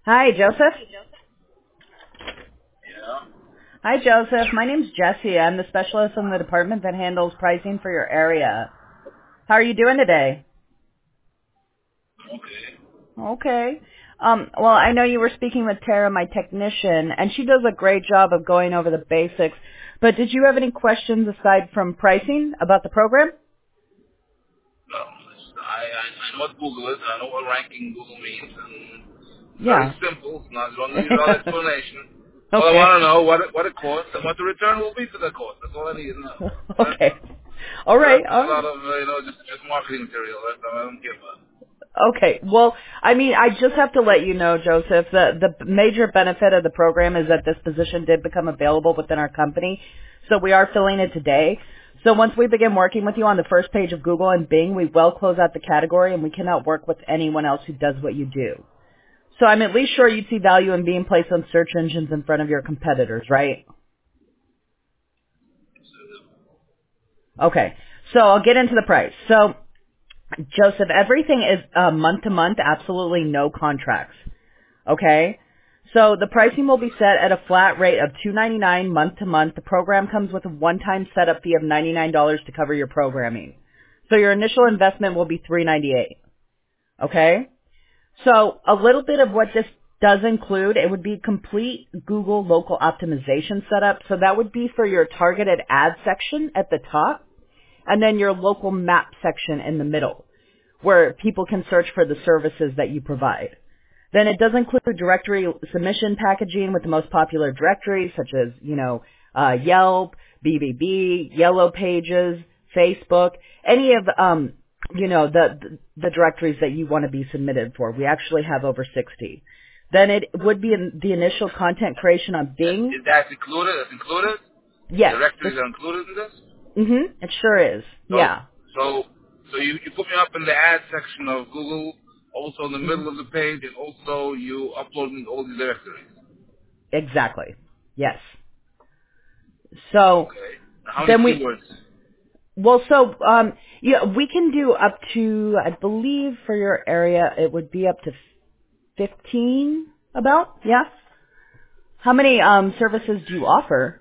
Hi, Joseph. Yeah. Hi, Joseph. My name's Jesse. I'm the specialist in the department that handles pricing for your area. How are you doing today? Okay. Okay. Well, I know you were speaking with Tara, my technician, and she does a great job of going over the basics. But did you have any questions aside from pricing about the program? No, I know what Google is. I know what ranking Google means, and it's very Yeah. simple. It's not don't need a lot of explanation. All I Okay. want to know what it costs and what the return will be for the cost. That's all I need to know. Right? Okay. All The right. rest is All a lot right. of just marketing material. That's all I don't give a. Okay. Well, I mean, I just have to let you know, Joseph, the major benefit of the program is that this position did become available within our company. So we are filling it today. So once we begin working with you on the first page of Google and Bing, we will close out the category and we cannot work with anyone else who does what you do. So I'm at least sure you'd see value in being placed on search engines in front of your competitors, right? Okay. So I'll get into the price. So Joseph, everything is month to month, absolutely no contracts. Okay? So the pricing will be set at a flat rate of $2.99 month to month. The program comes with a one-time setup fee of $99 to cover your programming. So your initial investment will be $3.98. Okay? So a little bit of what this does include, it would be complete Google local optimization setup. So that would be for your targeted ad section at the top and then your local map section in the middle where people can search for the services that you provide. Then it does include directory submission packaging with the most popular directories such as, Yelp, BBB, Yellow Pages, Facebook, any of, the directories that you want to be submitted for. We actually have over 60. Then it would be in the initial content creation on Bing. That's included. That's included. Yes. Directories are included in this. It sure is. So Yeah. so so you put me up in the ad section of Google, also in the hmm middle of the page, and also you upload in all the directories. Exactly. Yes. So Okay. Now, how many then keywords? we can do up to, I believe for your area, it would be up to 15 about, yeah? How many services do you offer?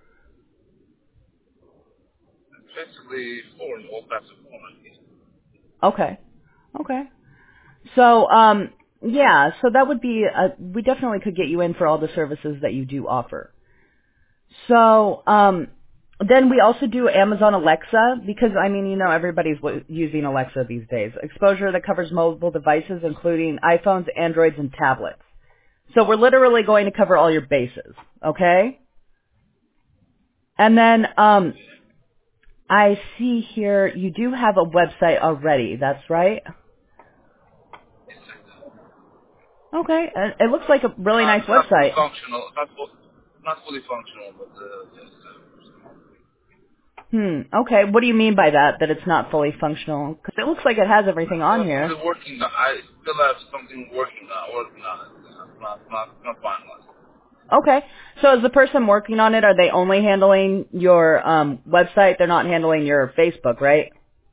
Basically, four in all types of formats. Okay. Okay. So, yeah, so that would be, we definitely could get you in for all the services that you do offer. So, then we also do Amazon Alexa because, everybody's using Alexa these days. Exposure that covers mobile devices, including iPhones, Androids, and tablets. So we're literally going to cover all your bases, okay? And then, I see here you do have a website already. That's right. Okay, it looks like a really nice It's not fully website. functional. Not fully functional, but yes, Okay. What do you mean by that? That it's not fully functional? Because it looks like it has I everything still on have here. something working. I still have something working on it. Not finalized. Okay. So is the person working on it, are they only handling your website? They're not handling your Facebook, right?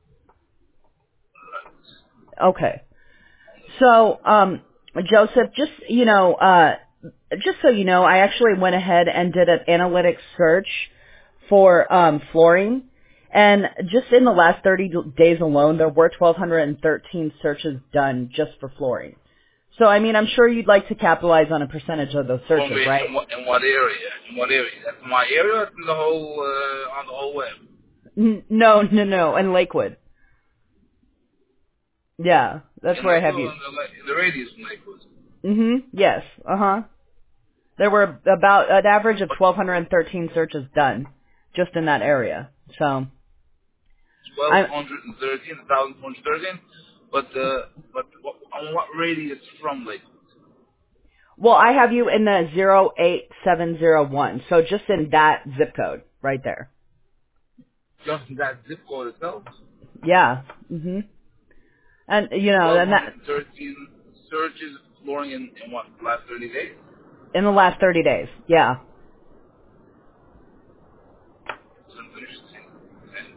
Okay. So, Joseph, just so you know, I actually went ahead and did an analytics search for flooring. And just in the last 30 days alone, there were 1,213 searches done just for flooring. So, I'm sure you'd like to capitalize on a percentage of those From searches, right? in what area? In what area? That's my area. Or in the whole on the whole web. No, in Lakewood. Yeah, that's In where I have Lakewood, you. in the radius in Lakewood. Yes, uh-huh. There were about an average of But 1,213 searches done just in that area. So, I 1,213, 1,213. On what radius from Lakewood? well, I have you in the 08701. So just in that zip code right there. Just that zip code itself. Yeah. And and that 1,213 searches flooring in what, the last 30 days? in the last 30 days. Yeah. Something interesting. Okay.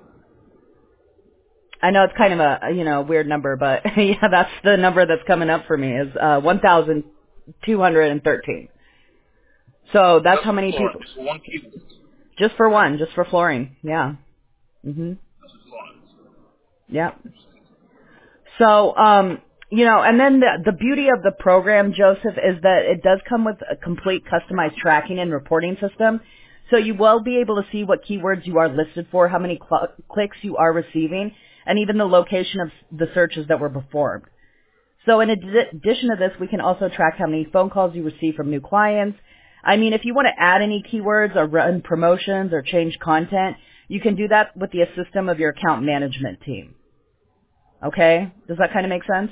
I know it's kind of a weird number, but yeah, that's the number that's coming up for me is 1,000. 213. So that's how many flooring, people. just for one keyboard. Just for one, just for flooring. Yeah. Mhm. That's for flooring. Yeah. So, and then the beauty of the program, Joseph, is that it does come with a complete customized tracking and reporting system. So you will be able to see what keywords you are listed for, how many clicks you are receiving, and even the location of the searches that were performed. So in addition to this, we can also track how many phone calls you receive from new clients. I mean, if you want to add any keywords or run promotions or change content, you can do that with the assistance of your account management team. Okay? Does that kind of make sense?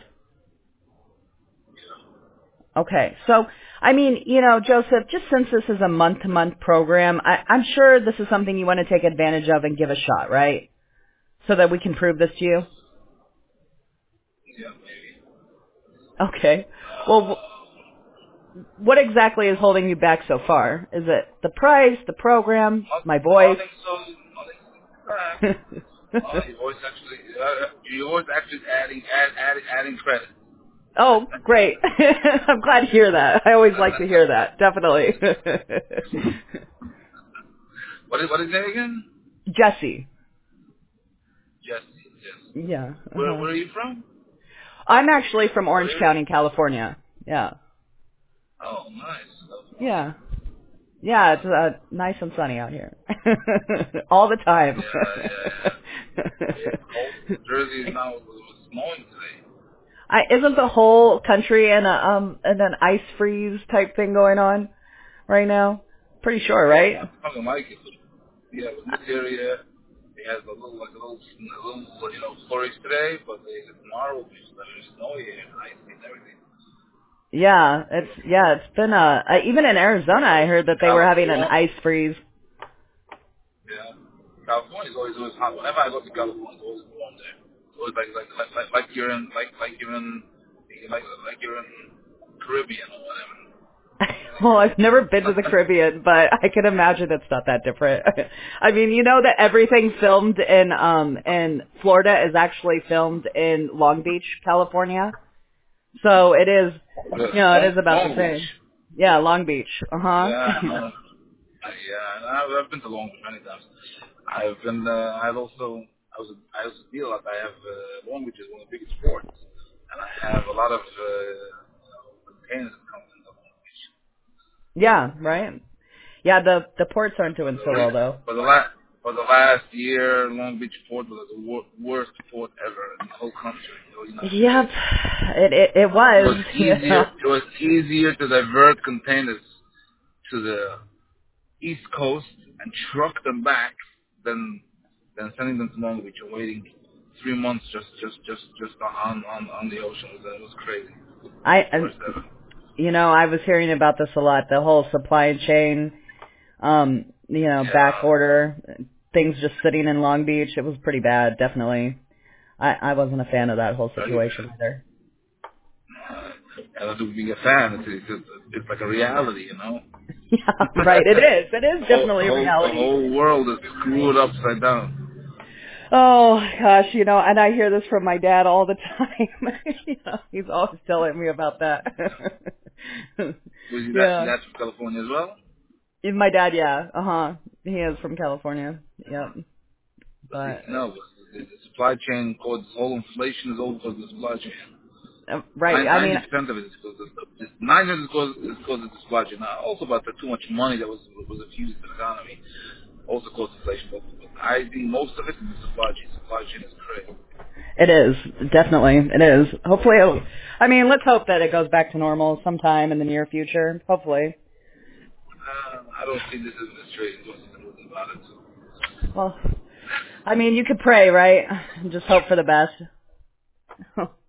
Okay. So, I mean, Joseph, just since this is a month-to-month program, I'm sure this is something you want to take advantage of and give a shot, right? So that we can prove this to you? Yeah, maybe. Okay. Well, what exactly is holding you back so far? Is it the price, the program, my voice? Nothing so. Your voice actually adding credit. Oh, great. I'm glad to hear that. I always like to hear that. Definitely. What is his name again? Jesse. Yes. Yeah. Where Uh-huh. are you from? I'm actually from Orange County, California. Yeah. Oh, nice. Yeah. Yeah, it's nice and sunny out here. All the time. It's cold. Jersey is now snowing today. Isn't the whole country in an ice freeze type thing going on right now? Pretty sure, right? Something like it. Yeah, in this area, it has a little flurries today, but tomorrow will be snowy and icy and everything. Yeah, it's been even in Arizona I heard that they were having an ice freeze. Yeah. California's always hot. Whenever I go to California, it's always warm there. It's always like you're in Caribbean or whatever. Well, I've never been to the Caribbean, but I can imagine it's not that different. I mean, you know that everything filmed in Florida is actually filmed in Long Beach, California. So it is, it is about the same. Yeah, Long Beach. Uh-huh. Yeah. I've been to Long Beach many times. I was a deal. I have Long Beach is one of the biggest ports, and I have a lot of containers coming into Long Beach. Yeah, right. Yeah, the ports aren't doing so well though. For the last year, Long Beach port was the worst port ever in the whole country. Yep, it was. It was easier to divert containers to the East Coast and truck them back than sending them to Long Beach and waiting 3 months just on the ocean. It was crazy. I was hearing about this a lot. The whole supply chain, back order, things just sitting in Long Beach. It was pretty bad, definitely. I wasn't a fan of that whole situation either. And as being a fan, it's like a reality, Yeah, right. It is. It is definitely a reality. The whole world is screwed upside down. Oh gosh, and I hear this from my dad all the time. He's always telling me about that. Was that's from California as well? My dad, yeah. He is from California. Yep. But no, the supply chain caused whole inflation is all because of the supply chain. Right. 90% of it is because of the 90% is because of the supply chain. Now, also about the too much money that was infused in the economy also caused inflation. But I think most of it is the supply chain. Supply chain is crazy. It is. Definitely. It is. Hopefully, let's hope that it goes back to normal sometime in the near future. Hopefully. I don't see this administration doing something about it. Well, you could pray, right? And just hope for the best.